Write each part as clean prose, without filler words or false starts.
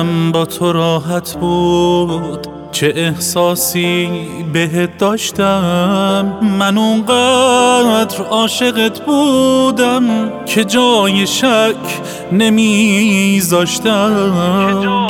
دلم با تو راحت بود، چه احساسی بهت داشتم. من اونقدر عاشقت بودم که جای شک نمیذاشتم.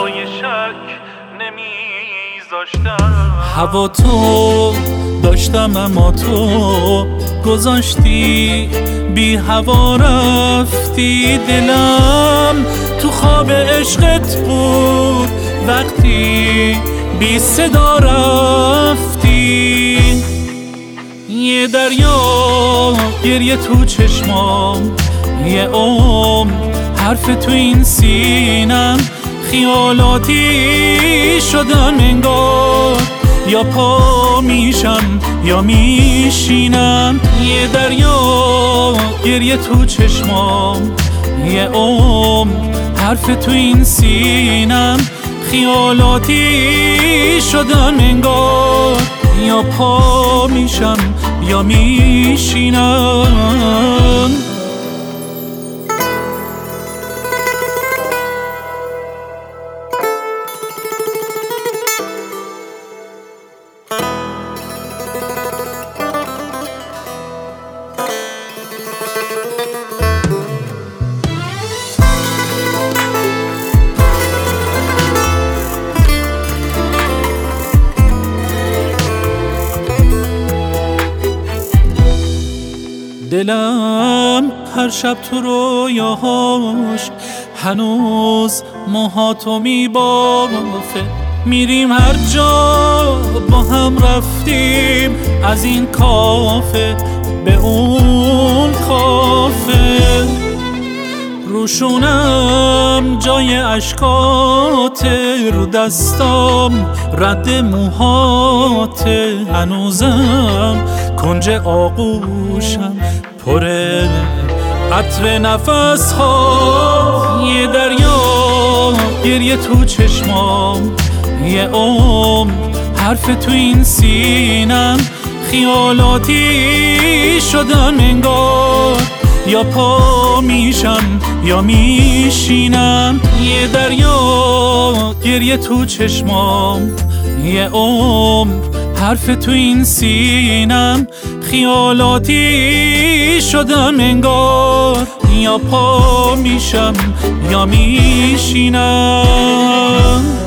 هوا تو داشتم اما تو گذاشتی، بی هوا رفتی. دلم تو خواب عشقت بود وقتی بی صدا رفتی. یه دریا گریه تو چشمام، یه عمر حرف تو این سینم. خیالاتی شدم انگار، یا پا میشم یا میشینم. یه دریا گریه تو چشمام، یه عمر حرف تو این سینم. خیالاتی شدم انگار، یا پا میشم یا میشینم. دلم هر شب تو رویاهاش هنوز موهاتو میبافه. میریم هر جا با هم رفتیم، از این کافه به اون کافه. روشونم جای اشکاته، رو دستام رد موهاته. هنوزم کنج آغوشم پره عطر نفس ها. یه دریا گریه تو چشمام، یه عمر حرف تو این سینم. خیالاتی شدم انگار، یا پا میشم یا میشینم. یه دریا گریه تو چشمام، یه عمر حرف تو این سینم. خیالاتی شدم انگار، یا پا میشم یا میشینم.